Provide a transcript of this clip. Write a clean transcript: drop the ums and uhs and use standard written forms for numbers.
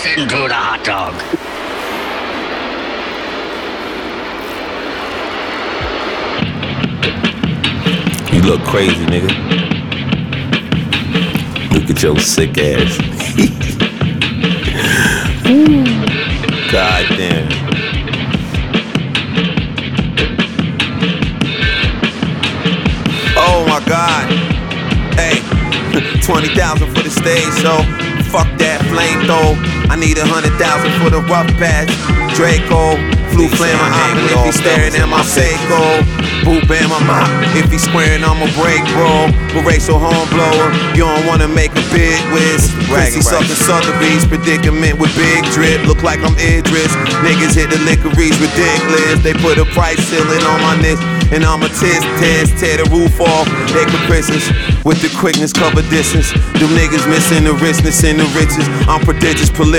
Listen to the hot dog. You look crazy, nigga. Look at your sick ass. God damn. Oh my God. Hey, 20,000 for the stage show. Fuck that flamethrower. I need 100,000 for the rough patch. Draco, flu flame my eye, if he staring at my Seiko. Boot bam my mouth, if he squaring I'ma break, bro. But racial home blower, you don't wanna make a big whiz. Chrissy sucking Sotheby's, predicament with big drip. Look like I'm Idris. Niggas hit the licorice ridiculous. They put a price ceiling on my niche, and I'ma tear the roof off. They caprices with the quickness, cover distance. Them niggas missing the richness and the riches. I'm prodigious, prolific.